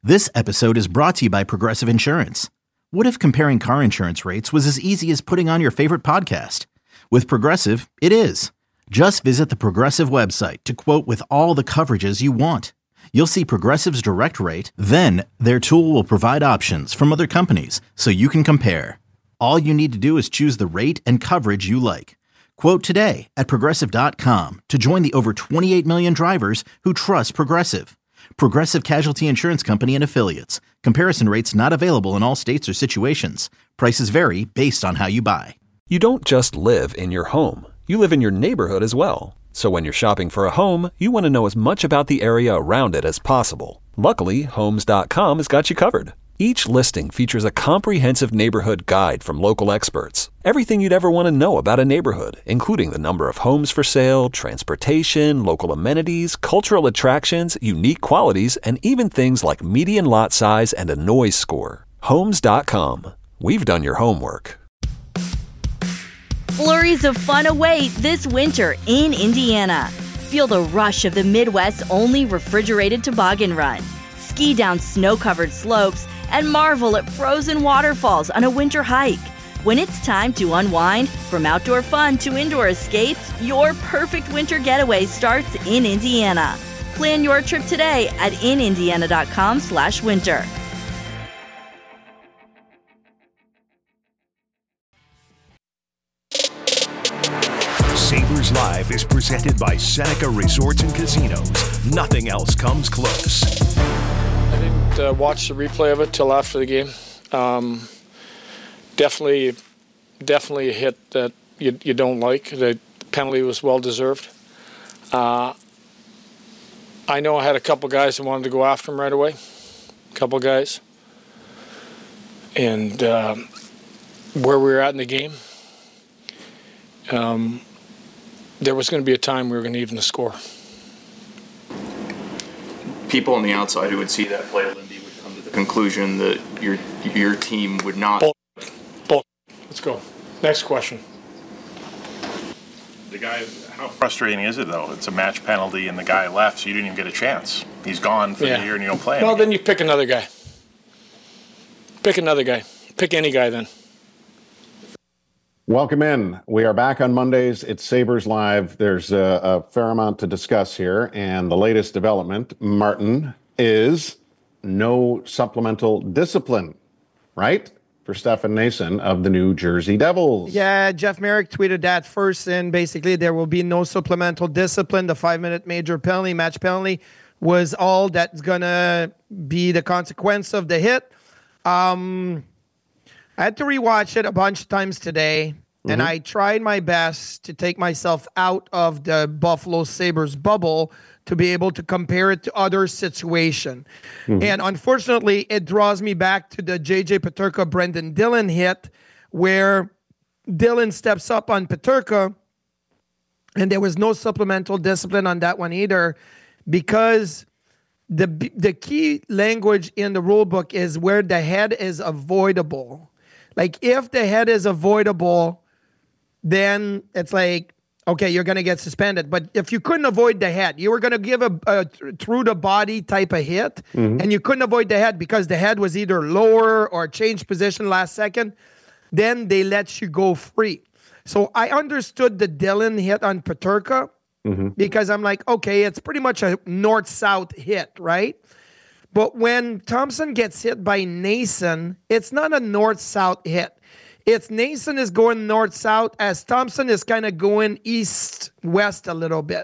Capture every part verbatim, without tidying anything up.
This episode is brought to you by Progressive Insurance. What if comparing car insurance rates was as easy as putting on your favorite podcast? With Progressive, it is. Just visit the Progressive website to quote with all the coverages you want. You'll see Progressive's direct rate, then their tool will provide options from other companies so you can compare. All you need to do is choose the rate and coverage you like. Quote today at progressive dot com to join the over twenty-eight million drivers who trust Progressive. Progressive Casualty Insurance Company and Affiliates. Comparison rates not available in all states or situations. Prices vary based on how you buy. You don't just live in your home. You live in your neighborhood as well. So when you're shopping for a home, you want to know as much about the area around it as possible. Luckily, Homes dot com has got you covered. Each listing features a comprehensive neighborhood guide from local experts. Everything you'd ever want to know about a neighborhood, including the number of homes for sale, transportation, local amenities, cultural attractions, unique qualities, and even things like median lot size and a noise score. Homes dot com. We've done your homework. Flurries of fun await this winter in Indiana. Feel the rush of the Midwest's only refrigerated toboggan run. Ski down snow-covered slopes and marvel at frozen waterfalls on a winter hike. When it's time to unwind, from outdoor fun to indoor escapes, your perfect winter getaway starts in Indiana. Plan your trip today at in indiana dot com slash winter. Sabres Live is presented by Seneca Resorts and Casinos. Nothing else comes close. I didn't uh, watch the replay of it till after the game. Um, definitely, definitely a hit that you, you don't like. The penalty was well deserved. Uh, I know I had a couple guys that wanted to go after him right away. A couple guys. And uh, where we were at in the game, um, there was going to be a time we were going to even the score. People on the outside who would see that play, Lindy, would come to the conclusion that your your team would not. Bull. Bull. Let's go. Next question. The guy, how frustrating is it though? It's a match penalty and the guy left, so you didn't even get a chance. He's gone for yeah. the year and you don't play him. Well, again. then you pick another guy. Pick another guy. Pick any guy then. Welcome in. We are back on Mondays. It's Sabres Live. There's a, a fair amount to discuss here. And the latest development, Martin, is no supplemental discipline, right? For Stefan Noesen of the New Jersey Devils. Yeah, Jeff Merrick tweeted that first, and basically there will be no supplemental discipline. The five-minute major penalty, match penalty, was all that's going to be the consequence of the hit. Um... I had to rewatch it a bunch of times today, mm-hmm. and I tried my best to take myself out of the Buffalo Sabres bubble to be able to compare it to other situations. Mm-hmm. And unfortunately, it draws me back to the J J Peterka Brendan Dillon hit, where Dillon steps up on Peterka, and there was no supplemental discipline on that one either, because the the key language in the rule book is where the head is avoidable. Like, if the head is avoidable, then it's like, okay, you're going to get suspended. But if you couldn't avoid the head, you were going to give a, a through-the-body type of hit, mm-hmm. and you couldn't avoid the head because the head was either lower or changed position last second, then they let you go free. So I understood the Dillon hit on Peterka mm-hmm. because I'm like, okay, it's pretty much a north-south hit, right? But when Thompson gets hit by Noesen, it's not a north-south hit. It's Noesen is going north-south as Thompson is kind of going east-west a little bit.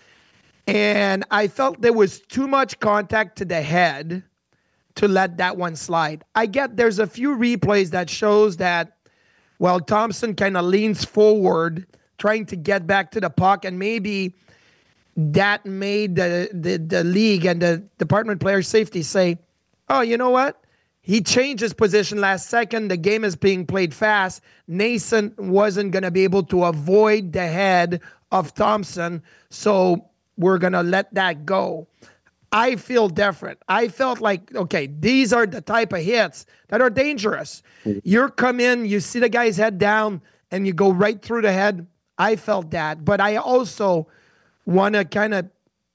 And I felt there was too much contact to the head to let that one slide. I get there's a few replays that shows that, well, Thompson kind of leans forward, trying to get back to the puck, and maybe that made the, the, the league and the Department of Player Safety say, oh, you know what? He changed his position last second. The game is being played fast. Noesen wasn't going to be able to avoid the head of Thompson, so we're going to let that go. I feel different. I felt like, okay, these are the type of hits that are dangerous. Mm-hmm. You come in, you see the guy's head down, and you go right through the head. I felt that. But I also want to kind of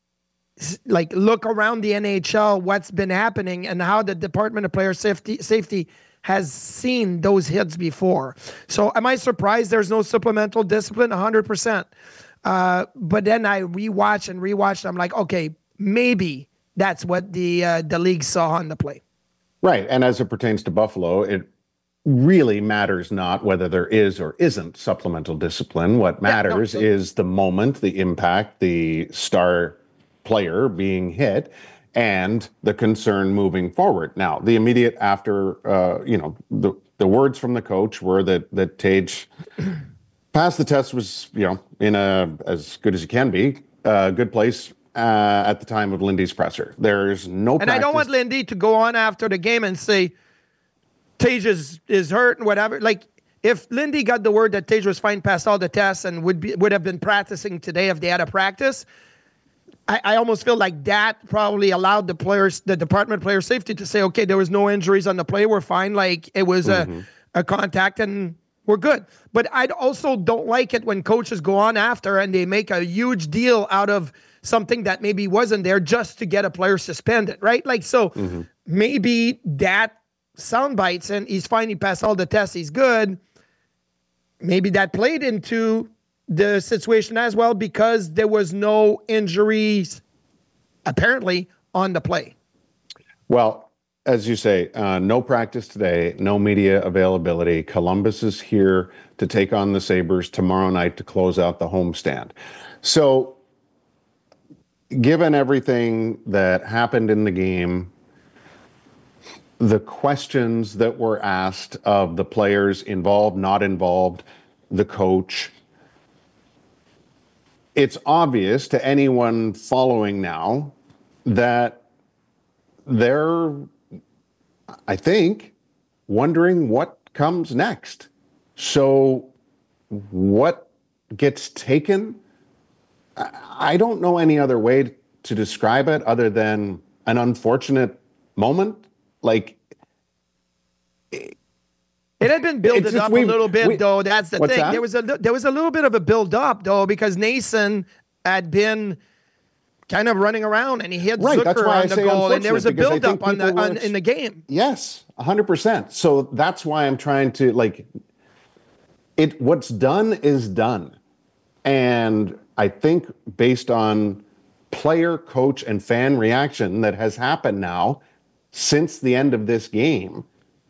like look around the N H L, what's been happening and how the Department of Player Safety safety has seen those hits before. So am I surprised there's no supplemental discipline? one hundred percent. Uh, but then I rewatch and rewatch. I'm like, okay, maybe that's what the uh, the league saw on the play. Right. And as it pertains to Buffalo, it really matters not whether there is or isn't supplemental discipline. What matters yeah, no, no. is the moment, the impact, the star player being hit, and the concern moving forward. Now, the immediate after, uh, you know, the, the words from the coach were that that Tage passed the test, was, you know, in a, as good as he can be, a good place uh, at the time of Lindy's presser. There's no And practice. I don't want Lindy to go on after the game and say, Tage is, is hurt and whatever. Like, if Lindy got the word that Tage was fine, passed all the tests, and would be would have been practicing today if they had a practice, I, I almost feel like that probably allowed the players, the Department of Player Safety, to say, okay, there was no injuries on the play, we're fine. Like, it was mm-hmm. a, a contact and we're good. But I also don't like it when coaches go on after and they make a huge deal out of something that maybe wasn't there just to get a player suspended, right? Like, so mm-hmm. maybe that sound bites and he's fine, he passed all the tests, he's good. Maybe that played into the situation as well because there was no injuries apparently on the play. Well, as you say, uh, no practice today, no media availability. Columbus is here to take on the Sabres tomorrow night to close out the homestand. So, given everything that happened in the game, the questions that were asked of the players involved, not involved, the coach, it's obvious to anyone following now that they're, I think, wondering what comes next. So what gets taken? I don't know any other way to describe it other than an unfortunate moment. Like, it had been building up a little bit, we, though. That's the thing. That? There was a there was a little bit of a build up, though, because Nason had been kind of running around and he hit right, Zucker on the goal, and there was a build up on the on, in the game. Yes, one hundred percent. So that's why I'm trying to like it. What's done is done, and I think based on player, coach, and fan reaction that has happened now since the end of this game,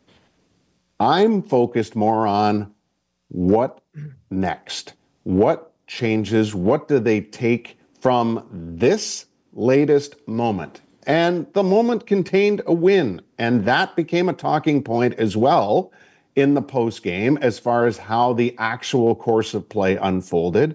I'm focused more on what next, what changes, what do they take from this latest moment. And the moment contained a win, and that became a talking point as well in the post game as far as how the actual course of play unfolded.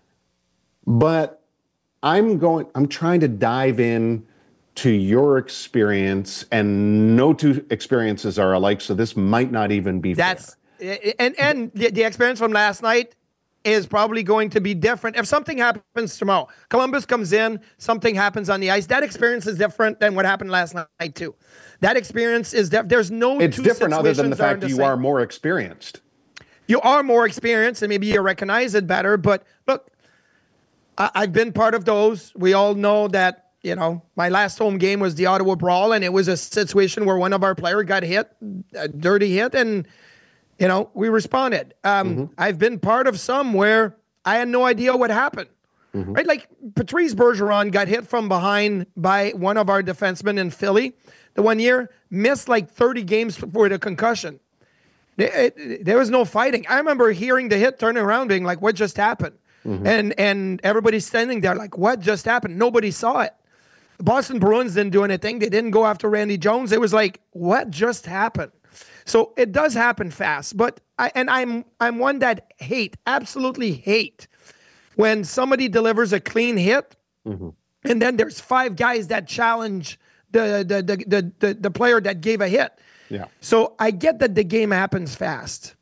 But I'm going, I'm trying to dive in to your experience, and no two experiences are alike, so this might not even be That's, fair. And, and the, the experience from last night is probably going to be different. If something happens tomorrow, Columbus comes in, something happens on the ice, that experience is different than what happened last night too. That experience is different. There's no It's two different other than the fact the you same. are more experienced. You are more experienced, and maybe you recognize it better, but look, I, I've been part of those. We all know that. You know, my last home game was the Ottawa Brawl, and it was a situation where one of our players got hit, a dirty hit, and, you know, we responded. Um, mm-hmm. I've been part of some where I had no idea what happened. Mm-hmm. Right? Like, Patrice Bergeron got hit from behind by one of our defensemen in Philly the one year, missed like thirty games with a concussion. It, it, there was no fighting. I remember hearing the hit, turning around, being like, what just happened? Mm-hmm. And, and everybody's standing there like, what just happened? Nobody saw it. The Boston Bruins didn't do anything. They didn't go after Randy Jones. It was like, what just happened? So it does happen fast. But I, and I'm I'm one that hate, absolutely hate, when somebody delivers a clean hit, mm-hmm. and then there's five guys that challenge the the, the the the the player that gave a hit. Yeah. So I get that the game happens fast.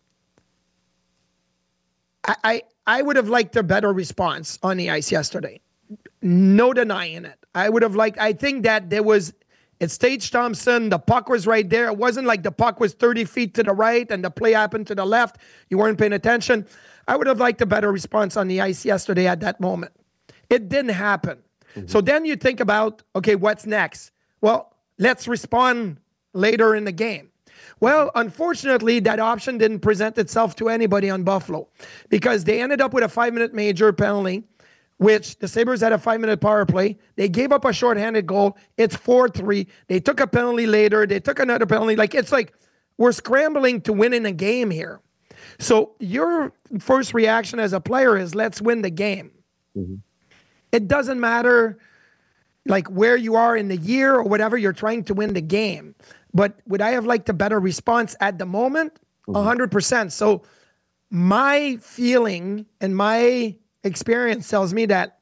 I I, I would have liked a better response on the ice yesterday. No denying it. I would have liked, I think that there was, it's Tage Thompson, the puck was right there. It wasn't like the puck was thirty feet to the right and the play happened to the left. You weren't paying attention. I would have liked a better response on the ice yesterday at that moment. It didn't happen. Mm-hmm. So then you think about, okay, what's next? Well, let's respond later in the game. Well, unfortunately, that option didn't present itself to anybody on Buffalo because they ended up with a five-minute major penalty, which the Sabres had a five-minute power play. They gave up a shorthanded goal. It's four three. They took a penalty later. They took another penalty. Like, it's like we're scrambling to win in a game here. So your first reaction as a player is, let's win the game. Mm-hmm. It doesn't matter, like, where you are in the year or whatever, you're trying to win the game. But would I have liked a better response at the moment? Mm-hmm. one hundred percent. So my feeling and my experience tells me that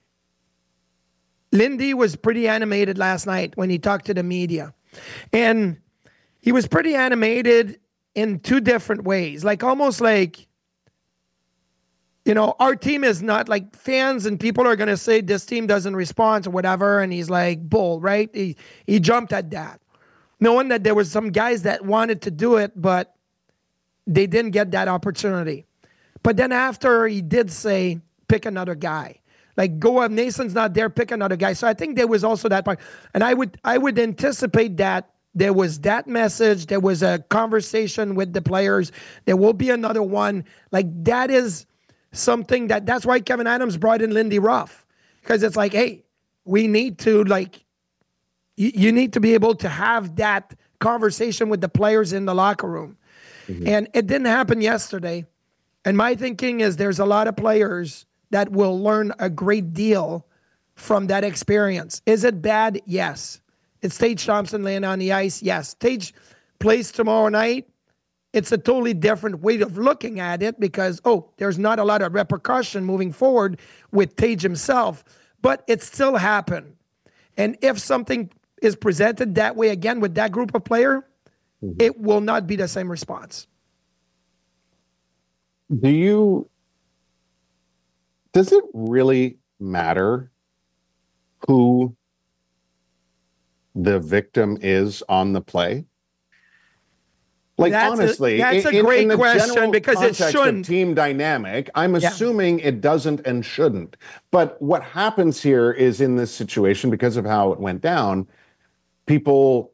Lindy was pretty animated last night when he talked to the media. And he was pretty animated in two different ways. Like, almost like, you know, our team is not, like, fans and people are going to say this team doesn't respond or whatever. And he's like, bull, right? He, he jumped at that, knowing that there was some guys that wanted to do it, but they didn't get that opportunity. But then after, he did say, pick another guy. Like, go if Nason's not there, pick another guy. So I think there was also that part. And I would I would anticipate that there was that message. There was a conversation with the players. There will be another one. Like, that is something that, that's why Kevin Adams brought in Lindy Ruff. Because it's like, hey, we need to, like, you, you need to be able to have that conversation with the players in the locker room. Mm-hmm. And it didn't happen yesterday. And my thinking is there's a lot of players that will learn a great deal from that experience. Is it bad? Yes. It's Tage Thompson laying on the ice? Yes. Tage plays tomorrow night. It's a totally different way of looking at it because, oh, there's not a lot of repercussion moving forward with Tage himself, but it still happened. And if something is presented that way again with that group of player, mm-hmm. it will not be the same response. Do you, does it really matter who the victim is on the play? Like, that's honestly, a, that's in, a great in the question because it shouldn't. Of team dynamic, I'm assuming yeah. it doesn't and shouldn't. But what happens here is in this situation, because of how it went down, people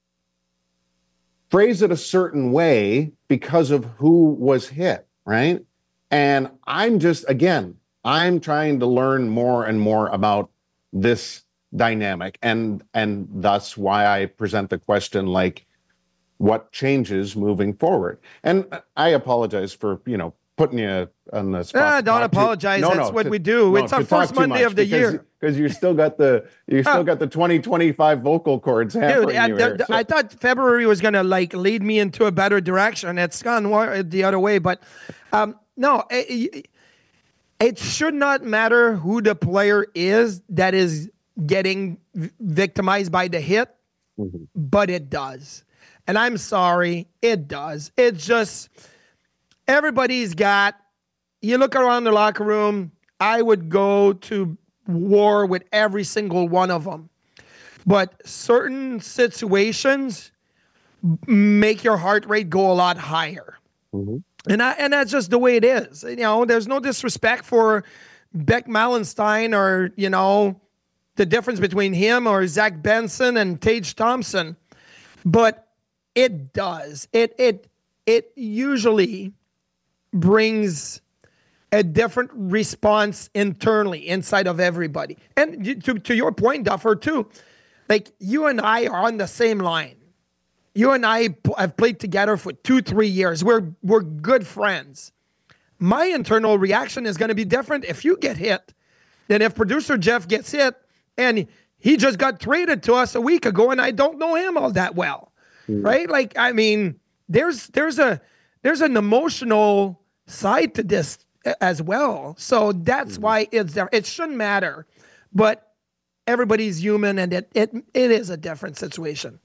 phrase it a certain way because of who was hit, right? And I'm just, again, I'm trying to learn more and more about this dynamic, and and thus why I present the question like, what changes moving forward? And I apologize for, you know, putting you on the spot. Ah, don't apologize. No, That's no, what to, we do. No, it's our first Monday of the because, year. Because you still got the you still uh, got the twenty twenty-five vocal cords hampering Dude, I, you the, here, the, so. I thought February was going to, like, lead me into a better direction. It's gone the other way. But um, no, it, it should not matter who the player is that is getting victimized by the hit, mm-hmm. but it does. And I'm sorry, it does. It's just, everybody's got, you look around the locker room, I would go to war with every single one of them. But certain situations make your heart rate go a lot higher. Mm-hmm. And I, and that's just the way it is. You know, there's no disrespect for Beck Malenstein or, you know, the difference between him or Zach Benson and Tage Thompson. But it does. It it it usually brings a different response internally inside of everybody. And to, to your point, Duffer, too, like, you and I are on the same line. You and I have played together for two, three years. We're we're good friends. My internal reaction is going to be different if you get hit than if producer Jeff gets hit and he just got traded to us a week ago and I don't know him all that well. Mm. Right? Like, I mean, there's there's a there's an emotional side to this as well. So that's mm. why it's there. It shouldn't matter. But everybody's human and it it it is a different situation.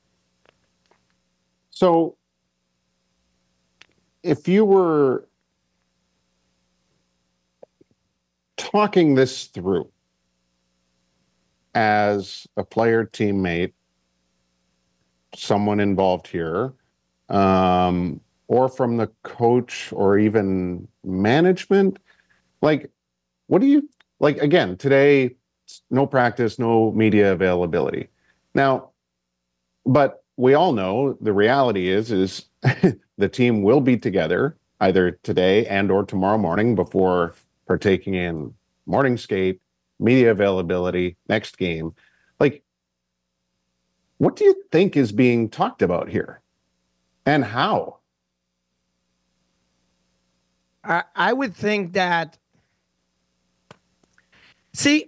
So if you were talking this through as a player, teammate, someone involved here, um, or from the coach or even management, like, what do you, like, again, today, it's no practice, no media availability. Now, but we all know the reality is, is the team will be together either today and or tomorrow morning before partaking in morning skate, media availability, next game. Like, what do you think is being talked about here and how? I, I would think that, see,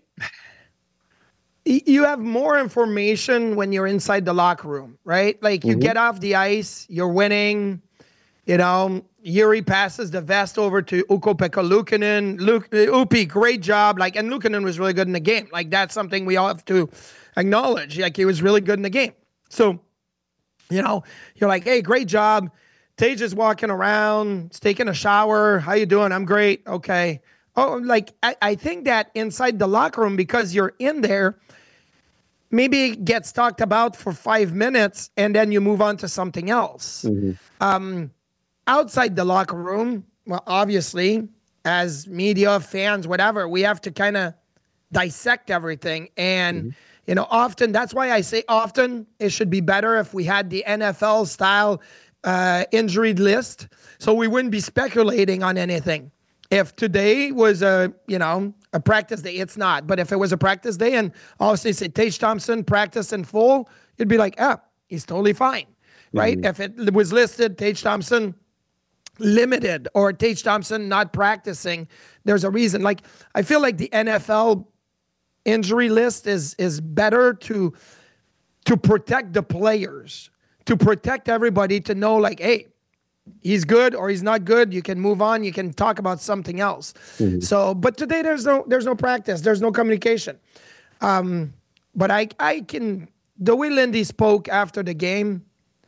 you have more information when you're inside the locker room, right? Like you mm-hmm. get off the ice, you're winning, you know, Yuri passes the vest over to Ukko-Pekka Luukkonen. Luke, Upi, great job. Like, and Luukkonen was really good in the game. Like, that's something we all have to acknowledge. Like, he was really good in the game. So, you know, you're like, hey, great job. Tage is walking around, he's taking a shower. How you doing? I'm great. Okay. Oh, like, I, I think that inside the locker room, because you're in there, maybe it gets talked about for five minutes and then you move on to something else. Mm-hmm. Um, outside the locker room, well, obviously, as media, fans, whatever, we have to kind of dissect everything. And, mm-hmm. you know, often, that's why I say often it should be better if we had the N F L style uh, injury list. So we wouldn't be speculating on anything. If today was a, you know, a practice day, it's not. But if it was a practice day and obviously say Tage Thompson practiced in full, you'd be like, ah, he's totally fine, right? Mm-hmm. If it was listed, Tage Thompson limited or Tage Thompson not practicing, there's a reason. Like, I feel like the N F L injury list is is better to to protect the players, to protect everybody, to know like, hey, he's good or he's not good. You can move on. You can talk about something else. Mm-hmm. So, but today there's no there's no practice. There's no communication. Um, but I I can, the way Lindy spoke after the game,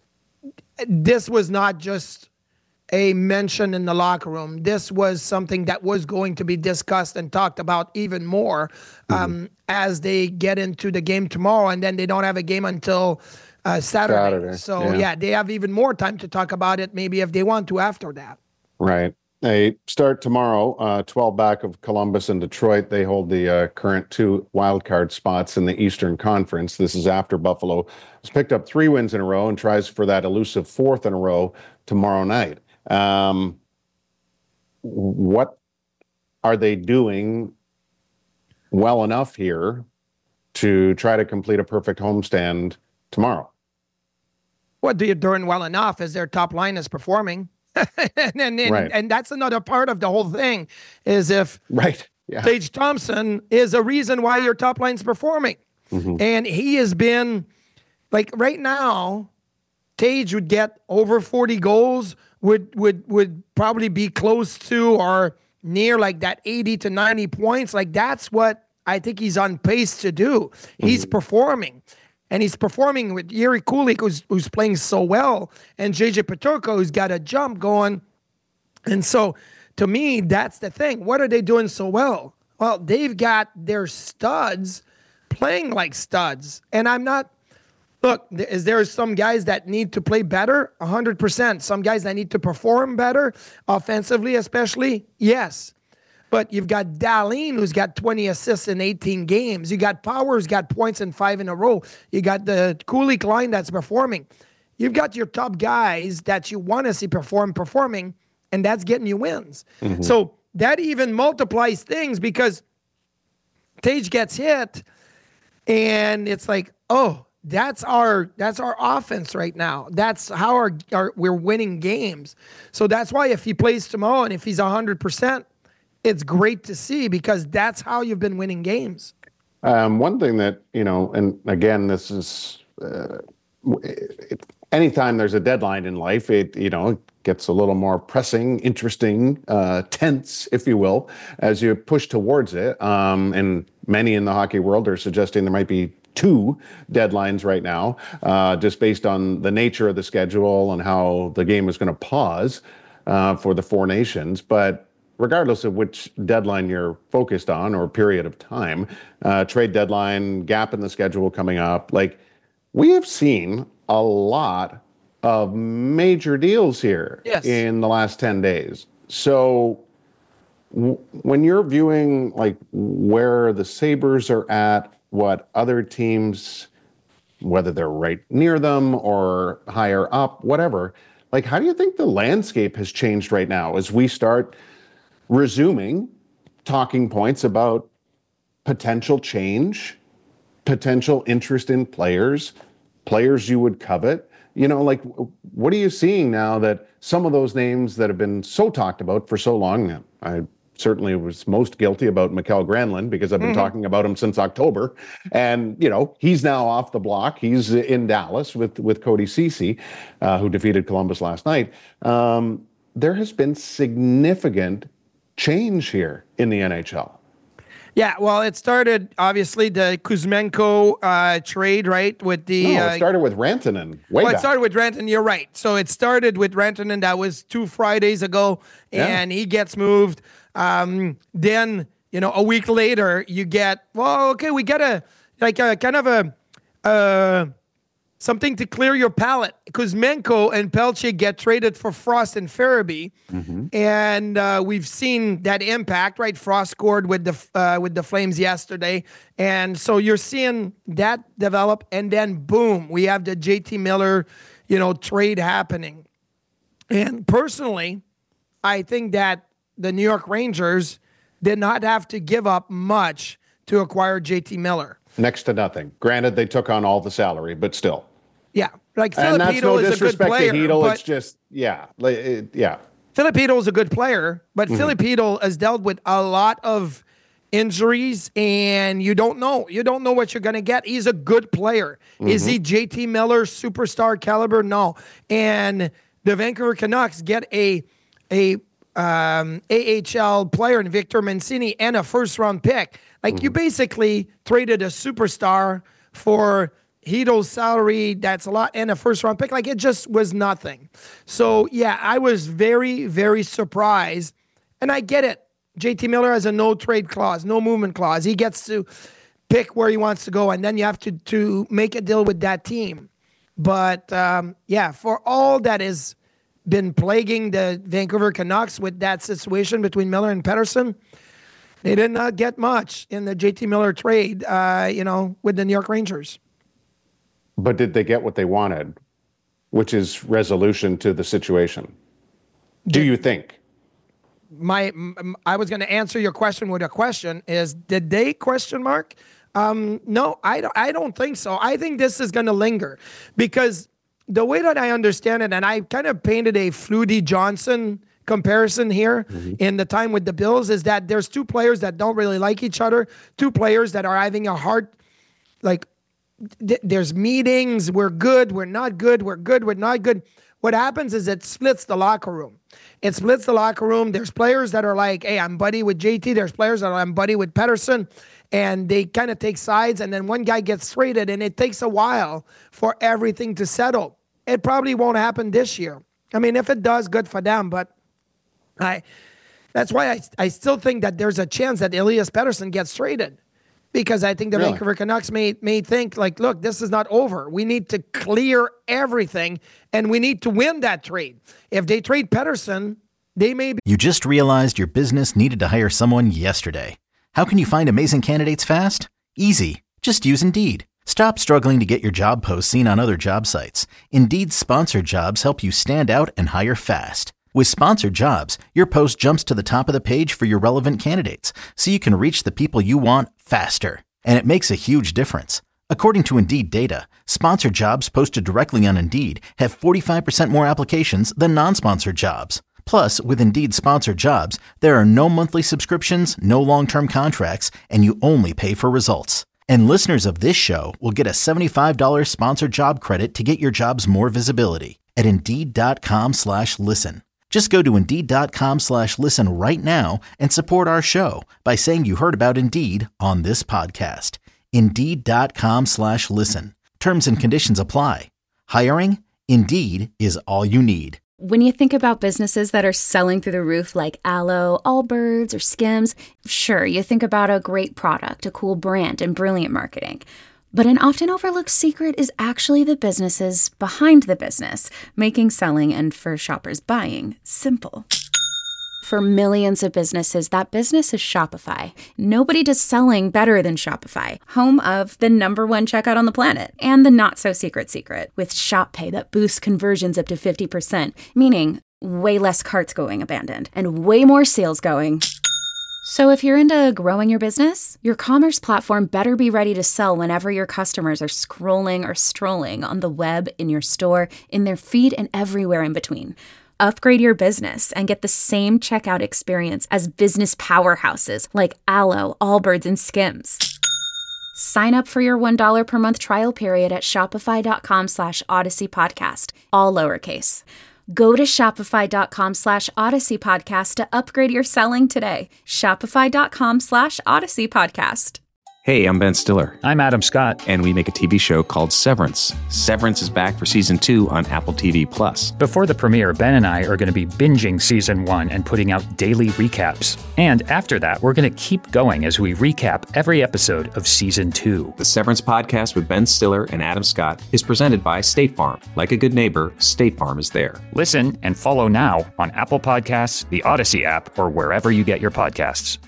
this was not just a mention in the locker room. This was something that was going to be discussed and talked about even more um, mm-hmm. as they get into the game tomorrow, and then they don't have a game until uh, Saturday. Saturday. So, yeah. yeah, they have even more time to talk about it, maybe if they want to after that. Right. They start tomorrow, uh, twelve back of Columbus and Detroit. They hold the uh, current two wildcard spots in the Eastern Conference. This is after Buffalo has picked up three wins in a row and tries for that elusive fourth in a row tomorrow night. Um, what are they doing well enough here to try to complete a perfect homestand tomorrow? What they're doing well enough is their top line is performing. and, and, and, right. and that's another part of the whole thing is if right. yeah. Tage Thompson is a reason why your top line's performing. Mm-hmm. And he has been, like right now, Tage would get over forty goals, would would would probably be close to or near like that eighty to ninety points. Like that's what I think he's on pace to do. Mm-hmm. He's performing. And he's performing with Yuri Kulik, who's, who's playing so well, and J J Peterka, who's got a jump going. And so, to me, that's the thing. What are they doing so well? Well, they've got their studs playing like studs. And I'm not, look, is there some guys that need to play better? one hundred percent. Some guys that need to perform better, offensively especially? Yes. But you've got Dahlin, who's got twenty assists in eighteen games. You got Power, who's got points in five in a row. You got the Kulik line that's performing. You've got your top guys that you want to see perform, performing, and that's getting you wins. Mm-hmm. So that even multiplies things because Tage gets hit, and it's like, oh, that's our that's our offense right now. That's how our, our we're winning games. So that's why if he plays tomorrow and if he's one hundred percent, it's great to see because that's how you've been winning games. Um, one thing that, you know, and again, this is uh, it, anytime there's a deadline in life, it, you know, gets a little more pressing, interesting, uh, tense, if you will, as you push towards it. Um, and many in the hockey world are suggesting there might be two deadlines right now, uh, just based on the nature of the schedule and how the game is going to pause uh, for the four nations. But regardless of which deadline you're focused on or period of time, uh, trade deadline, gap in the schedule coming up, like we have seen a lot of major deals here yes. in the last ten days. So When you're viewing like where the Sabres are at, what other teams, whether they're right near them or higher up, whatever, like how do you think the landscape has changed right now as we start resuming talking points about potential change, potential interest in players, players you would covet? You know, like what are you seeing now that some of those names that have been so talked about for so long now? I certainly was most guilty about Mikael Granlund because I've been mm-hmm. talking about him since October. And, you know, he's now off the block. He's in Dallas with, with Cody Ceci, uh, who defeated Columbus last night. Um, there has been significant change here in the N H L. Yeah, well, it started, obviously, the Kuzmenko uh, trade, right? With the No, it uh, started with Rantanen. Way well, back. It started with Rantanen, you're right. So it started with Rantanen. That was two Fridays ago, and yeah. he gets moved. Um, then, you know, a week later, you get, well, okay, we get a, like a kind of a, uh, something to clear your palate. Kuzmenko and Pelche get traded for Frost and Farabee, mm-hmm. and uh, we've seen that impact, right? Frost scored with the uh, with the Flames yesterday, and so you're seeing that develop, and then boom, we have the J T Miller, you know, trade happening. And personally, I think that the New York Rangers did not have to give up much to acquire J T Miller. Next to nothing. Granted, they took on all the salary, but still. Yeah, like and that's no is a good player. To Hedl, it's just, yeah, it, yeah. Filipino is a good player, but mm-hmm. Filipino has dealt with a lot of injuries, and you don't know. You don't know what you're going to get. He's a good player. Mm-hmm. Is he J T Miller superstar caliber? No. And the Vancouver Canucks get a a um, A H L player in Victor Mancini and a first-round pick. Like, mm-hmm. you basically traded a superstar for Hedl's salary, that's a lot, and a first-round pick. Like, it just was nothing. So, yeah, I was very, very surprised. And I get it. J T Miller has a no-trade clause, no movement clause. He gets to pick where he wants to go, and then you have to, to make a deal with that team. But, um, yeah, for all that has been plaguing the Vancouver Canucks with that situation between Miller and Pettersson, they did not get much in the J T Miller trade, uh, you know, with the New York Rangers. But did they get what they wanted, which is resolution to the situation? Do you think? My, I was going to answer your question with a question: Is did they question mark? Um, no, I don't. I don't think so. I think this is going to linger because the way that I understand it, and I kind of painted a Flutie Johnson comparison here mm-hmm. in the time with the Bills, is that there's two players that don't really like each other, two players that are having a hard, like. There's meetings, we're good, we're not good, we're good, we're not good. What happens is it splits the locker room. It splits the locker room. There's players that are like, hey, I'm buddy with J T. There's players that are I'm buddy with Pettersson. And they kind of take sides, and then one guy gets traded, and it takes a while for everything to settle. It probably won't happen this year. I mean, if it does, good for them, but I that's why I, I still think that there's a chance that Elias Pettersson gets traded. Because I think the really? Vancouver Canucks may may think, like, look, this is not over. We need to clear everything, and we need to win that trade. If they trade Pettersson, they may be... You just realized your business needed to hire someone yesterday. How can you find amazing candidates fast? Easy. Just use Indeed. Stop struggling to get your job posts seen on other job sites. Indeed's sponsored jobs help you stand out and hire fast. With sponsored jobs, your post jumps to the top of the page for your relevant candidates, so you can reach the people you want faster. And it makes a huge difference. According to Indeed data, sponsored jobs posted directly on Indeed have forty-five percent more applications than non-sponsored jobs. Plus, with Indeed sponsored jobs, there are no monthly subscriptions, no long-term contracts, and you only pay for results. And listeners of this show will get a seventy-five dollars sponsored job credit to get your jobs more visibility at Indeed.com slash listen. Just go to Indeed.com slash listen right now and support our show by saying you heard about Indeed on this podcast. Indeed.com slash listen. Terms and conditions apply. Hiring? Indeed is all you need. When you think about businesses that are selling through the roof like Aloe, Allbirds, or Skims, sure, you think about a great product, a cool brand, and brilliant marketing. But an often overlooked secret is actually the businesses behind the business, making selling and, for shoppers, buying simple. For millions of businesses, that business is Shopify. Nobody does selling better than Shopify, home of the number one checkout on the planet and the not-so-secret secret with Shop Pay that boosts conversions up to fifty percent, meaning way less carts going abandoned and way more sales going. So if you're into growing your business, your commerce platform better be ready to sell whenever your customers are scrolling or strolling on the web, in your store, in their feed, and everywhere in between. Upgrade your business and get the same checkout experience as business powerhouses like Alo, Allbirds, and Skims. Sign up for your one dollar per month trial period at shopify.com slash Odyssey Podcast, all lowercase. Go to shopify.com slash Odyssey Podcast to upgrade your selling today. Shopify.com slash Odyssey Podcast. Hey, I'm Ben Stiller. I'm Adam Scott. And we make a T V show called Severance. Severance is back for season two on Apple T V Plus. Before the premiere, Ben and I are going to be binging season one and putting out daily recaps. And after that, we're going to keep going as we recap every episode of season two. The Severance podcast with Ben Stiller and Adam Scott is presented by State Farm. Like a good neighbor, State Farm is there. Listen and follow now on Apple Podcasts, the Odyssey app, or wherever you get your podcasts.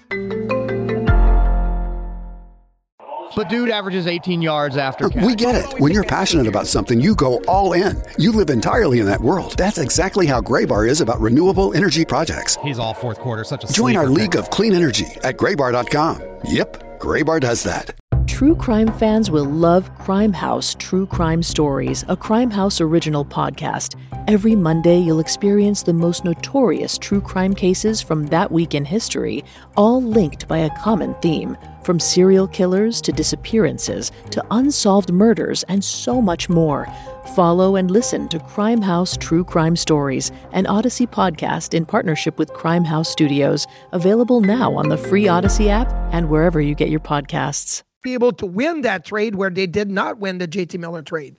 The dude averages eighteen yards after catch. We get it. When you're passionate about something, you go all in. You live entirely in that world. That's exactly how Graybar is about renewable energy projects. He's all fourth quarter, such a Join our sleeper league pick. of clean energy at graybar dot com. Yep, Graybar does that. True crime fans will love Crime House True Crime Stories, a Crime House original podcast. Every Monday, you'll experience the most notorious true crime cases from that week in history, all linked by a common theme. From serial killers to disappearances to unsolved murders and so much more. Follow and listen to Crime House True Crime Stories, an Odyssey podcast in partnership with Crime House Studios, available now on the free Odyssey app and wherever you get your podcasts. Be able to win that trade where they did not win the J T Miller trade.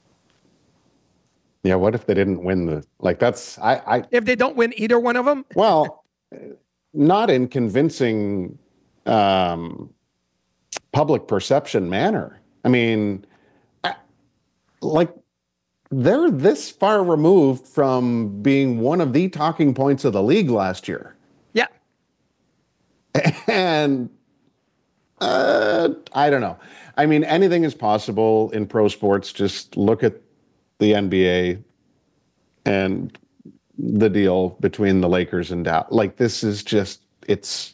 Yeah, what if they didn't win the, like that's, I, I If they don't win either one of them? Well, not in convincing um, public perception manner. I mean, I, like they're this far removed from being one of the talking points of the league last year. Yeah. And uh, I don't know. I mean, anything is possible in pro sports. Just look at the N B A and the deal between the Lakers and Dallas. Like, this is just, it's,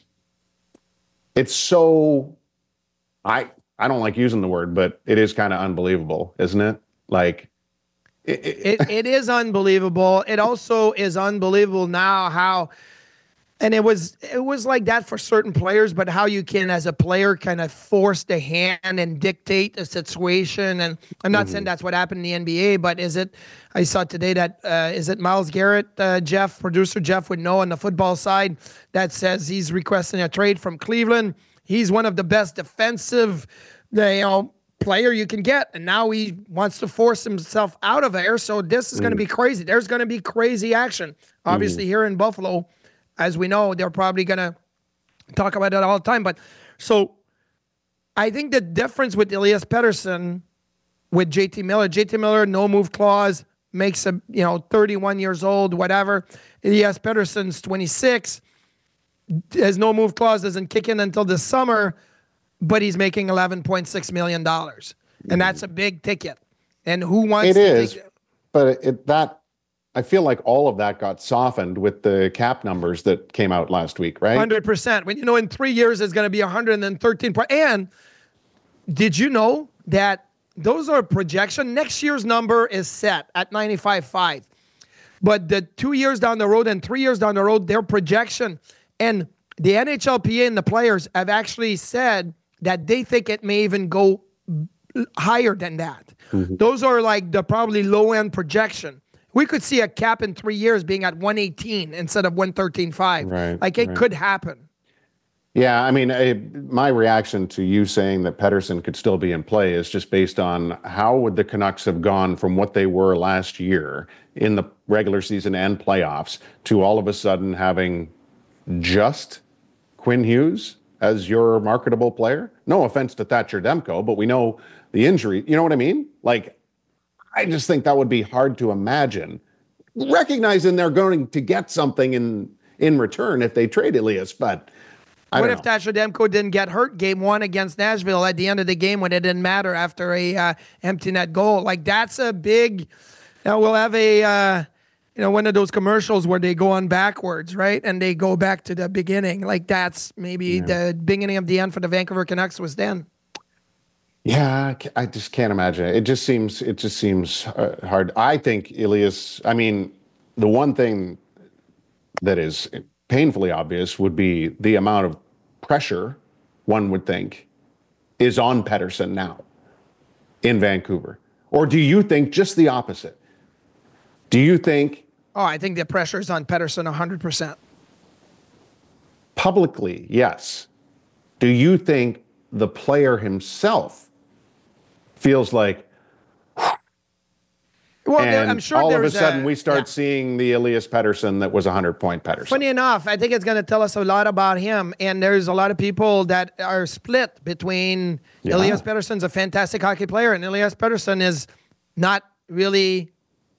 it's so, I, I don't like using the word, but it is kind of unbelievable, isn't it? Like, it, it, it is unbelievable. It also is unbelievable now how, and it was it was like that for certain players, but how you can, as a player, kind of force the hand and dictate a situation. And I'm not mm-hmm. saying that's what happened in the N B A, but is it? I saw today that uh, is it Myles Garrett, uh, Jeff, producer Jeff would know on the football side, that says he's requesting a trade from Cleveland. He's one of the best defensive, you know, player you can get, and now he wants to force himself out of there. So this is mm. going to be crazy. There's going to be crazy action. Obviously, mm. here in Buffalo, as we know, they're probably going to talk about it all the time. But so I think the difference with Elias Pettersson with J T Miller, J T Miller, no move clause, makes him, you know, thirty-one years old, whatever. Elias Pettersson's twenty-six, his no move clause doesn't kick in until the summer, but he's making eleven point six million dollars. And that's a big ticket. And who wants it to is, take it? But it, that, I feel like all of that got softened with the cap numbers that came out last week, right? one hundred percent. When you know in three years it's going to be one hundred thirteen points. And did you know that those are projection? Next year's number is set at ninety-five point five. But the two years down the road and three years down the road, their projection. And the N H L P A and the players have actually said that they think it may even go higher than that. Mm-hmm. Those are like the probably low-end projection. We could see a cap in three years being at one eighteen instead of one thirteen point five. Right, like it right. could happen. Yeah, I mean, I, my reaction to you saying that Pettersson could still be in play is just based on how would the Canucks have gone from what they were last year in the regular season and playoffs to all of a sudden having just Quinn Hughes as your marketable player? No offense to Thatcher Demko, but we know the injury. You know what I mean? Like, I just think that would be hard to imagine, recognizing they're going to get something in in return if they trade Elias, but I what don't if know. Thatcher Demko didn't get hurt game one against Nashville at the end of the game when it didn't matter after a uh, empty net goal? Like, that's a big, now we'll have a, uh, you know, one of those commercials where they go on backwards, right? And they go back to the beginning. Like, that's maybe Yeah. the beginning of the end for the Vancouver Canucks was then. Yeah, I ca- I just can't imagine it. It just seems it just seems uh, hard. I think Elias. I mean, the one thing that is painfully obvious would be the amount of pressure one would think is on Pettersson now in Vancouver. Or do you think just the opposite? Do you think Oh, I think the pressure is on Pettersson one hundred percent. publicly, yes. Do you think the player himself feels like, Well, there- and I'm sure all of a there's sudden a- we start seeing the Elias Pettersson that was a hundred-point Pettersson? Funny enough, I think it's going to tell us a lot about him. And there's a lot of people that are split between Yeah. Elias Pettersson's a fantastic hockey player, and Elias Pettersson is not really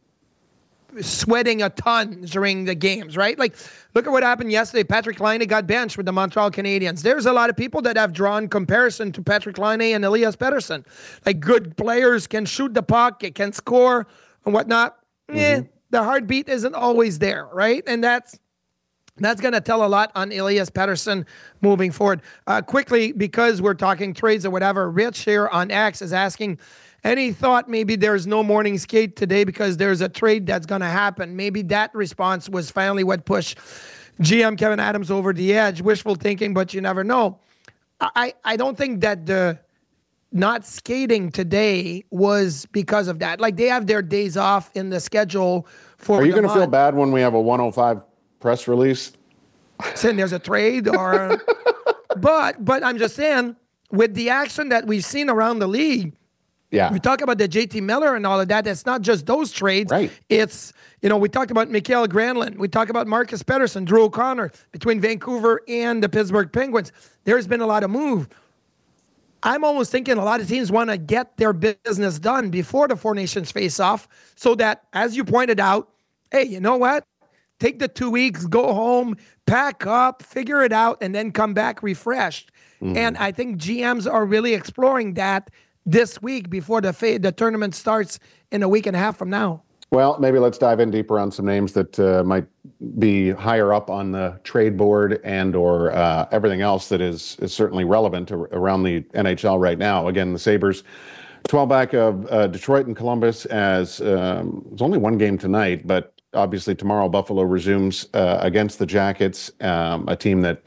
sweating a ton during the games, right? Like, look at what happened yesterday. Patrick Laine got benched with the Montreal Canadiens. There's a lot of people that have drawn comparison to Patrick Laine and Elias Pettersson. Like, good players can shoot the puck, it can score and whatnot. Eh, the heartbeat isn't always there, right? And that's That's going to tell a lot on Elias Pettersson moving forward. Uh, quickly, because we're talking trades or whatever, Rich here on X is asking, any thought maybe there's no morning skate today because there's a trade that's going to happen? Maybe that response was finally what pushed G M Kevin Adams over the edge. Wishful thinking, but you never know. I, I don't think that the not skating today was because of that. Like, they have their days off in the schedule for Are you the going to feel month. bad when we have a one oh five press release? Saying there's a trade or but but I'm just saying, with the action that we've seen around the league, Yeah. we talk about the J T Miller and all of that. It's not just those trades. Right. It's, you know, we talked about Mikael Granlund. We talk about Marcus Pettersson, Drew O'Connor between Vancouver and the Pittsburgh Penguins. There's been a lot of move. I'm almost thinking a lot of teams want to get their business done before the Four Nations face off so that, as you pointed out, hey, you know what? Take the two weeks, go home, pack up, figure it out, and then come back refreshed. Mm-hmm. And I think G Ms are really exploring that this week before the fa- the tournament starts in a week and a half from now. Well, maybe let's dive in deeper on some names that uh, might be higher up on the trade board and or uh, everything else that is, is certainly relevant to, around the N H L right now. Again, the Sabres, twelve back of uh, Detroit and Columbus as um, it's only one game tonight, but obviously tomorrow Buffalo resumes uh, against the Jackets, um, a team that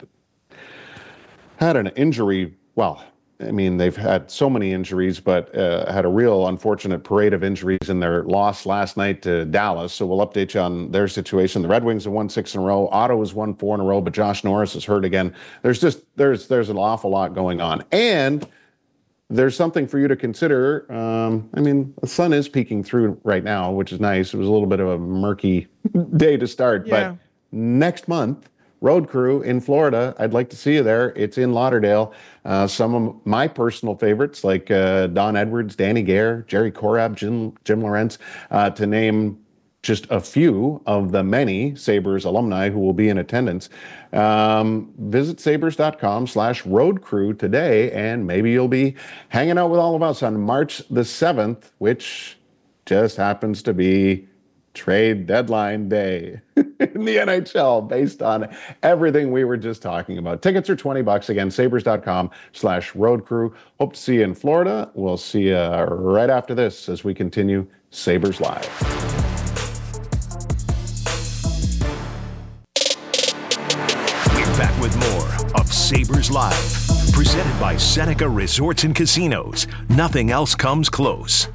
had an injury, well, I mean, they've had so many injuries, but uh, had a real unfortunate parade of injuries in their loss last night to Dallas. So we'll update you on their situation. The Red Wings have won six in a row. Ottawa's won four in a row, but Josh Norris is hurt again. There's just there's there's an awful lot going on, and there's something for you to consider. Um, I mean, the sun is peeking through right now, which is nice. It was a little bit of a murky day to start, Yeah. but next month, Road Crew in Florida. I'd like to see you there. It's in Lauderdale. Uh, some of my personal favorites, like uh, Don Edwards, Danny Gare, Jerry Korab, Jim, Jim Lawrence, uh, to name just a few of the many Sabres alumni who will be in attendance. Um, visit sabres.com slash road crew today, and maybe you'll be hanging out with all of us on March the seventh, which just happens to be trade deadline day in the N H L based on everything we were just talking about. Tickets are twenty bucks. Again, sabres.com slash road crew. Hope to see you in Florida. We'll see you right after this as we continue Sabres Live. We're back with more of Sabres Live, presented by Seneca Resorts and Casinos. Nothing else comes close.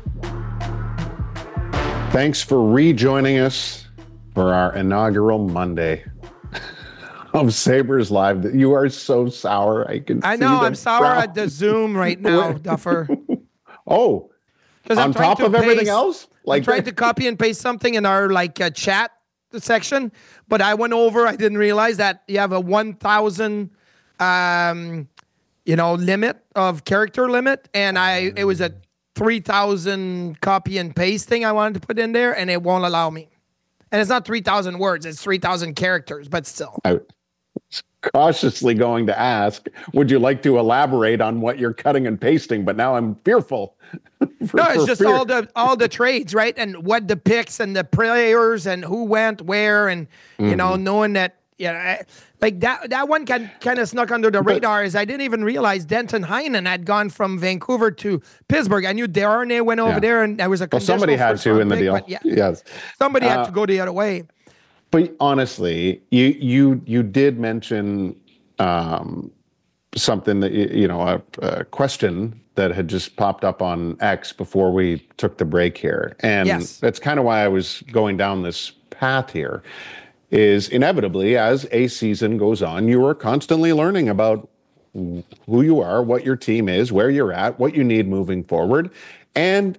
Thanks for rejoining us for our inaugural Monday of Sabres Live. You are so sour. I can I see know, the I'm sour frown. at the Zoom right now, Duffer. Oh, 'Cause I'm on trying top to of everything paste- else? I'm trying to copy and paste something in our like uh, chat section, but I went over. I didn't realize that you have a one thousand, um, you know, limit of character limit, and I it was a three thousand copy and paste thing I wanted to put in there, and it won't allow me. And it's not three thousand words, it's three thousand characters, but still. I was cautiously going to ask, would you like to elaborate on what you're cutting and pasting? But now I'm fearful. for, no, it's for just fear. all the all the trades, right? And what the picks and the players and who went where, and you mm-hmm. know, knowing that, yeah, I, like that that one kind kind of snuck under the radar. But, is I didn't even realize Denton Heinen had gone from Vancouver to Pittsburgh. I knew Darnay went over yeah. there, and there was a well, somebody had to in the pick, deal. Yeah, yes, somebody uh, had to go the other way. But honestly, you you you did mention um, something that you know a, a question that had just popped up on X before we took the break here, and yes. that's kind of why I was going down this path here. Is inevitably, as a season goes on, you are constantly learning about who you are, what your team is, where you're at, what you need moving forward, and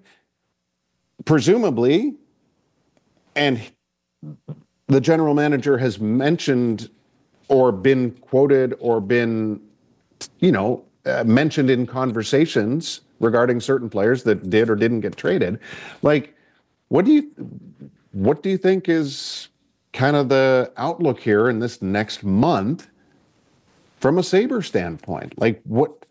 presumably, and the general manager has mentioned or been quoted or been, you know, uh, mentioned in conversations regarding certain players that did or didn't get traded. Like, what do you, what do you think is kind of the outlook here in this next month from a Sabre standpoint? Like, what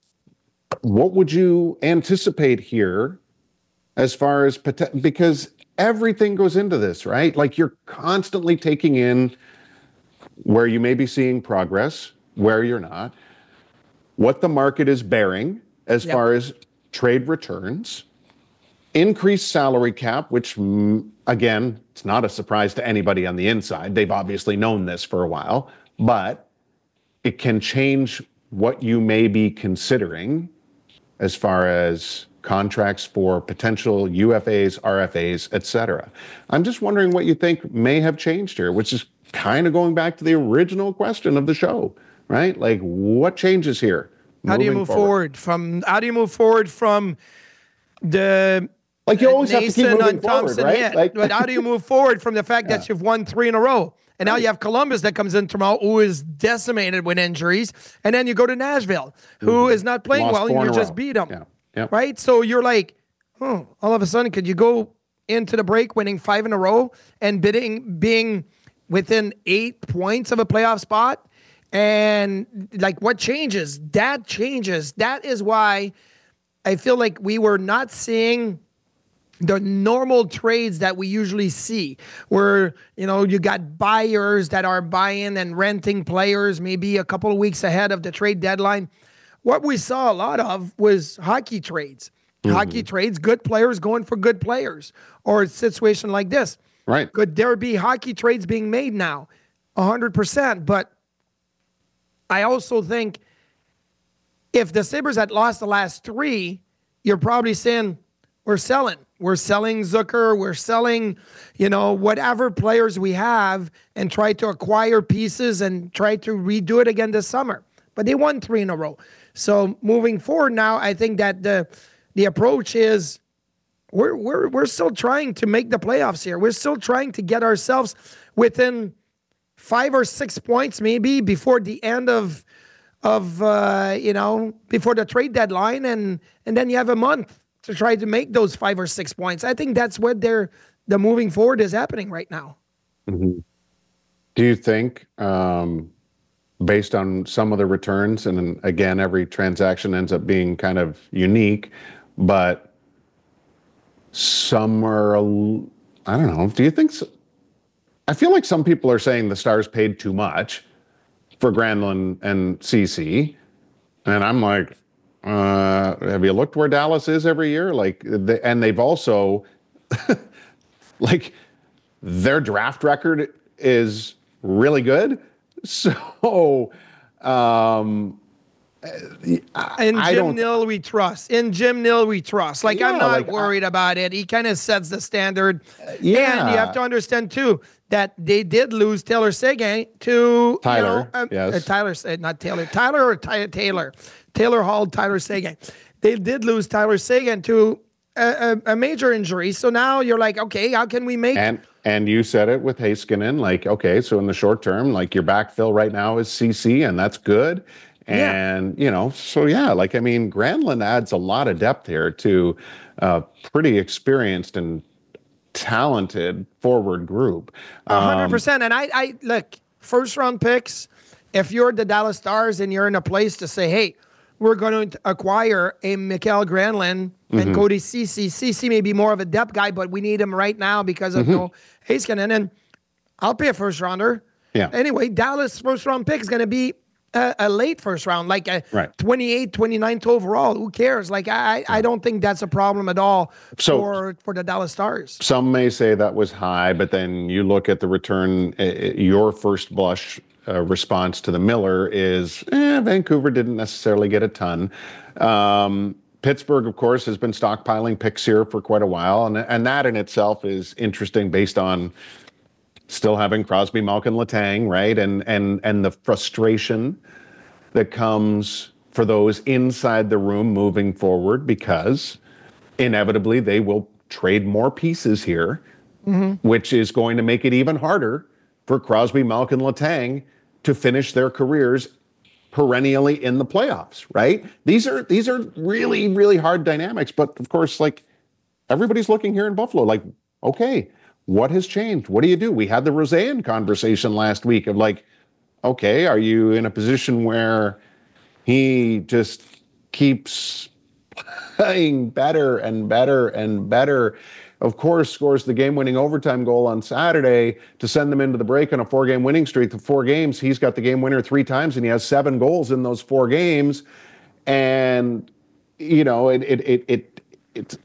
what would you anticipate here as far as pot- because everything goes into this, right? Like, you're constantly taking in where you may be seeing progress, where you're not, what the market is bearing as yep. far as trade returns, increased salary cap, which again, it's not a surprise to anybody on the inside. They've obviously known this for a while, but it can change what you may be considering as far as contracts for potential U F As, R F As, et cetera. I'm just wondering what you think may have changed here, which is kind of going back to the original question of the show, right? Like, what changes here? How do you move forward, forward from? How do you move forward from the? Like, you always uh, have to keep moving forward, right? Hit. Like, but how do you move forward from the fact yeah. that you've won three in a row? And now you have Columbus that comes in tomorrow, who is decimated with injuries. And then you go to Nashville, who mm-hmm. is not playing Lost well, and you just row. beat them. Yeah. Yep. Right? So you're like, hmm, all of a sudden, could you go into the break winning five in a row and bidding, being within eight points of a playoff spot? And like, what changes? That changes. That is why I feel like we were not seeing the normal trades that we usually see, where, you know, you got buyers that are buying and renting players maybe a couple of weeks ahead of the trade deadline. What we saw a lot of was hockey trades. Mm-hmm. Hockey trades, good players going for good players, or a situation like this. Right. Could there be hockey trades being made now? one hundred percent. But I also think if the Sabres had lost the last three, you're probably saying, we're selling. We're selling Zucker. We're selling, you know, whatever players we have and try to acquire pieces and try to redo it again this summer. But they won three in a row. So moving forward now, I think that the the approach is we're we're we're still trying to make the playoffs here. We're still trying to get ourselves within five or six points maybe before the end of of uh, you know, before the trade deadline, and and then you have a month to try to make those five or six points. I think that's what they're the moving forward is happening right now. Mm-hmm. Do you think, um, based on some of the returns, and again, every transaction ends up being kind of unique, but some are, I don't know, do you think, so, I feel like some people are saying the Stars paid too much for Granlund and C C, and I'm like, Uh, have you looked where Dallas is every year? Like, the, and they've also, like, their draft record is really good. So, um, in I Jim don't, Nill we trust. In Jim Nill we trust. Like, yeah, I'm not like, worried I, about it. He kind of sets the standard. Yeah. And you have to understand too that they did lose Taylor Seguin to Tyler. You know, um, yes. uh, Tyler, not Taylor. Tyler or Ty- Taylor. Taylor Hall, Tyler Seguin. They did lose Tyler Seguin to a, a, a major injury. So now you're like, okay, how can we make... And and you said it with Heiskanen, like, okay, so in the short term, like, your backfill right now is C C, and that's good. And, yeah. you know, so yeah, like, I mean, Granlund adds a lot of depth here to uh, pretty experienced and talented forward group. A hundred percent. And I, I look, first round picks, if you're the Dallas Stars and you're in a place to say, hey, we're going to acquire a Mikael Granlund and Mhm. Cody Ceci. Ceci may be more of a depth guy, but we need him right now because of Mhm. you know, Heiskanen. And I'll pay a first rounder. Yeah. Anyway, Dallas first round pick is going to be a, a late first round, like a Right. twenty-eight, twenty-ninth overall. Who cares? Like, I, I don't think that's a problem at all So- for, for the Dallas Stars. Some may say that was high, but then you look at the return, uh, your first blush uh, response to the Miller is, eh, Vancouver didn't necessarily get a ton. Um, Pittsburgh, of course, has been stockpiling picks here for quite a while, and, and that in itself is interesting based on still having Crosby, Malkin, Letang, right? And, and, and the frustration that comes for those inside the room moving forward because inevitably they will trade more pieces here, Mm-hmm. which is going to make it even harder for Crosby, Malkin, Letang to finish their careers perennially in the playoffs, right? These are these are really, really hard dynamics. But of course, like everybody's looking here in Buffalo, like, okay, what has changed? What do you do? We had the Roseanne conversation last week of like, okay, are you in a position where he just keeps playing better and better and better? Of course, scores the game-winning overtime goal on Saturday to send them into the break on a four-game winning streak. The four games, he's got the game winner three times, and he has seven goals in those four games. And you know, it it it it it's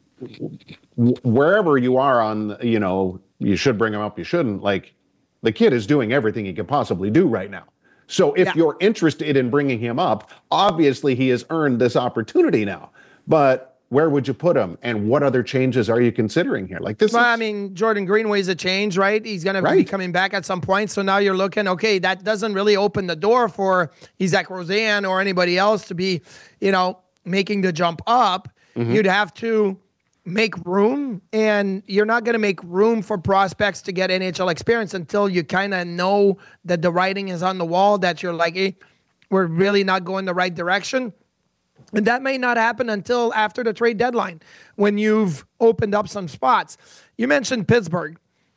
wherever you are on, you know, you should bring him up, you shouldn't. Like, the kid is doing everything he can possibly do right now. So if Yeah. you're interested in bringing him up, obviously he has earned this opportunity now. But where would you put him, and what other changes are you considering here? Like this Well, is, I mean, Jordan Greenway's a change, right? He's going to be Right. coming back at some point. So now you're looking, okay, that doesn't really open the door for Isaac Roseanne or anybody else to be, you know, making the jump up. Mhm. You'd have to make room, and you're not going to make room for prospects to get N H L experience until you kind of know that the writing is on the wall, that you're like, hey, we're really not going the right direction. And that may not happen until after the trade deadline when you've opened up some spots. You mentioned Pittsburgh.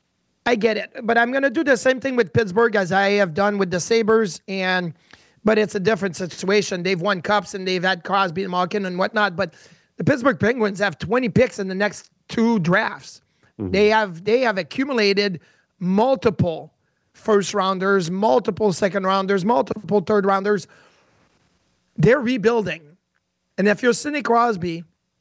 I get it, but I'm going to do the same thing with Pittsburgh as I have done with the Sabres, and but it's a different situation. They've won cups and they've had Crosby and Malkin and whatnot, but the Pittsburgh Penguins have twenty picks in the next two drafts. Mm-hmm. They have they have accumulated multiple first rounders, multiple second rounders, multiple third rounders. They're rebuilding. And if you're Sidney Crosby,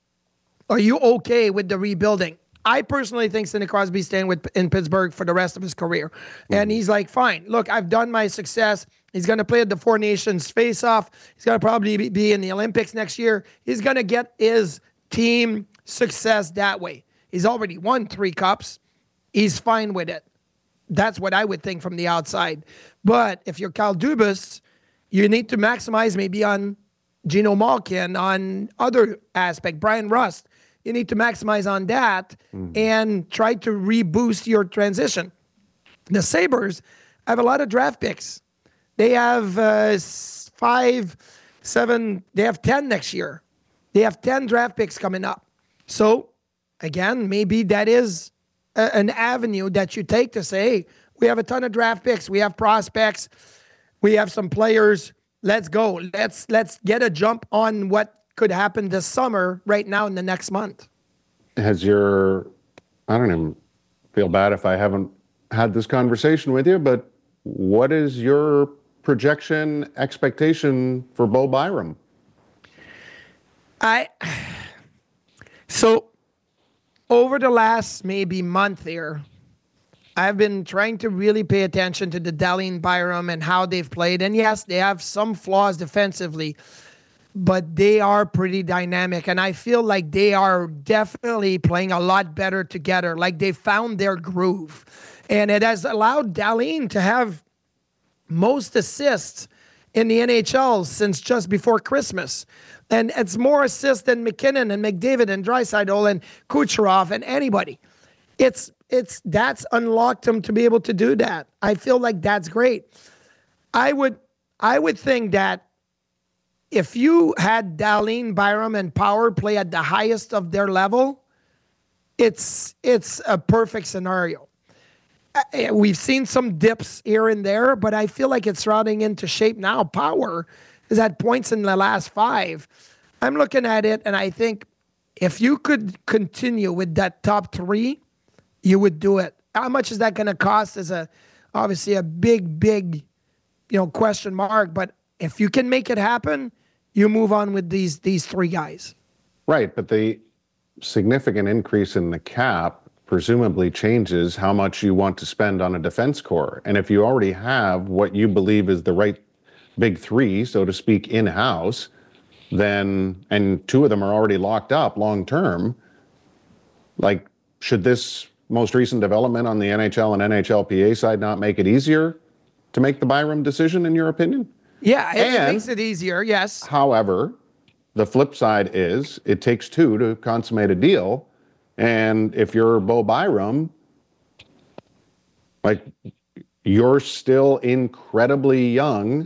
are you okay with the rebuilding? I personally think Sidney Crosby's staying with in Pittsburgh for the rest of his career. And he's like, fine, look, I've done my success. He's going to play at the Four Nations face-off. He's going to probably be- be in the Olympics next year. He's going to get his team success that way. He's already won three cups. He's fine with it. That's what I would think from the outside. But if you're Kyle Dubas, you need to maximize maybe on Geno Malkin, on other aspect, Brian Rust. You need to maximize on that and try to reboost your transition. The Sabres have a lot of draft picks. They have uh, s- five, seven, they have ten next year. They have ten draft picks coming up. So, again, maybe that is a, an avenue that you take to say, hey, we have a ton of draft picks. We have prospects. We have some players. Let's go. Let's let's get a jump on what could happen this summer right now in the next month. has your, I don't even feel bad if I haven't had this conversation with you, but what is your projection expectation for Bo Byram? I so over the last maybe month here, I've been trying to really pay attention to the Dahlin Byram and how they've played. And yes, they have some flaws defensively, but they are pretty dynamic. And I feel like they are definitely playing a lot better together. Like they found their groove. And it has allowed Dahlin to have most assists in the N H L since just before Christmas. And it's more assists than McKinnon and McDavid and Draisaitl and Kucherov and anybody. It's it's that's unlocked him to be able to do that. I feel like that's great. I would I would think that if you had Dahlin, Byram, and Power play at the highest of their level, it's it's a perfect scenario. We've seen some dips here and there, but I feel like it's rounding into shape now. Power is at points in the last five. I'm looking at it, and I think if you could continue with that top three, you would do it. How much is that going to cost is a obviously a big, big, you know, question mark. But if you can make it happen, you move on with these these three guys. Right, but the significant increase in the cap presumably changes how much you want to spend on a defense core. And if you already have what you believe is the right big three, so to speak, in-house, then, and two of them are already locked up long-term, like, should this most recent development on the N H L and N H L P A side not make it easier to make the Byram decision, in your opinion? Yeah, it, and, it makes it easier, yes. However, the flip side is it takes two to consummate a deal. And if you're Bo Byram, like, you're still incredibly young.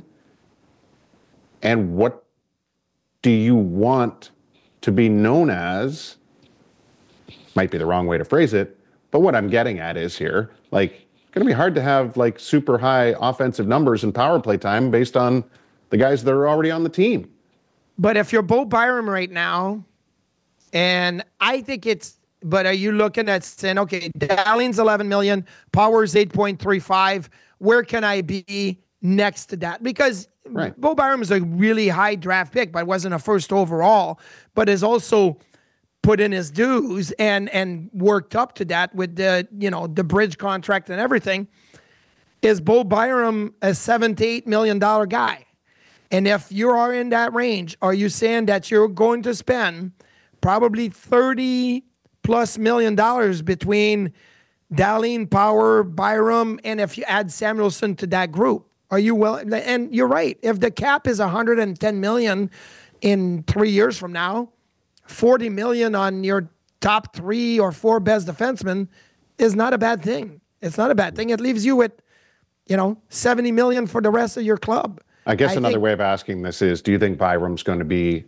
And what do you want to be known as? Might be the wrong way to phrase it, but what I'm getting at is here, like, it's going to be hard to have like super high offensive numbers and power play time based on the guys that are already on the team. But if you're Bo Byram right now, and I think it's, but are you looking at saying, okay, Dahlin's eleven million, Power's eight point three five. Where can I be next to that? Because right. Bo Byram is a really high draft pick, but wasn't a first overall, but is also put in his dues and and worked up to that with the, you know, the bridge contract and everything. Is Bo Byram a seven to eight million dollar guy? And if you are in that range, are you saying that you're going to spend probably thirty plus million dollars between Dahlin, Power, Byram, and if you add Samuelsson to that group? Are you well? And you're right. If the cap is one hundred ten million in three years from now, forty million on your top three or four best defensemen is not a bad thing. It's not a bad thing. It leaves you with, you know, seventy million for the rest of your club. I guess I another think, way of asking this is, do you think Byram's going to be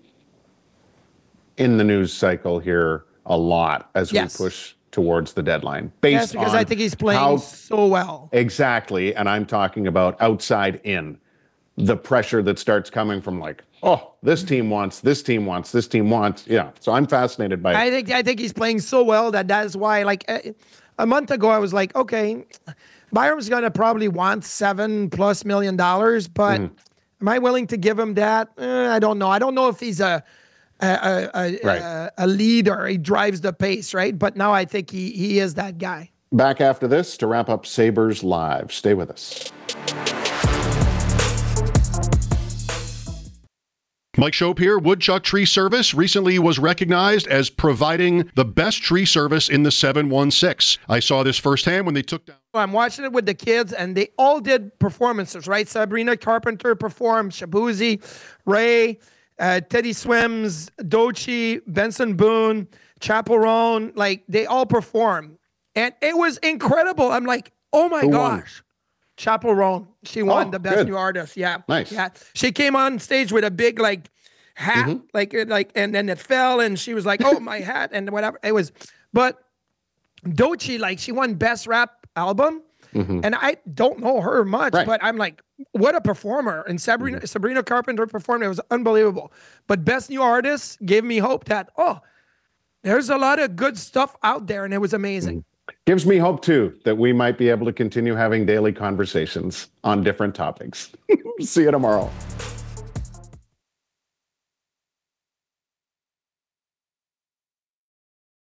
in the news cycle here a lot as yes. we push towards the deadline? Based yes, because on I think he's playing how, so well. Exactly. And I'm talking about outside in. The pressure that starts coming from like, oh, this team wants, this team wants, this team wants. Yeah. So I'm fascinated by I think I think he's playing so well that that's why, like, a month ago, I was like, okay, Byram's going to probably want seven plus million dollars, but mm. am I willing to give him that? Eh, I don't know. I don't know if he's a a, a, right. a, a leader. He drives the pace, right? But now I think he he is that guy. Back after this to wrap up Sabres Live. Stay with us. Mike Shope here. Woodchuck Tree Service recently was recognized as providing the best tree service in the seven one six. I saw this firsthand when they took down. I'm watching it with the kids, and they all did performances, right? Sabrina Carpenter performed, Shabuzi, Ray, uh, Teddy Swims, Dochi, Benson Boone, Chaperone. Like, they all performed. And it was incredible. I'm like, oh my Who gosh. won? Chaperone. She won oh, the best good. new artist. Yeah. Nice. Yeah. She came on stage with a big like hat, mm-hmm. like like, and then it fell, and she was like, "Oh, my hat," and whatever. It was, but Dochi, like, she won best rap album, mm-hmm. and I don't know her much, right. but I'm like, what a performer! And Sabrina mm-hmm. Sabrina Carpenter performed. It was unbelievable. But best new artist gave me hope that oh, there's a lot of good stuff out there, and it was amazing. Mm-hmm. Gives me hope, too, that we might be able to continue having daily conversations on different topics. See you tomorrow.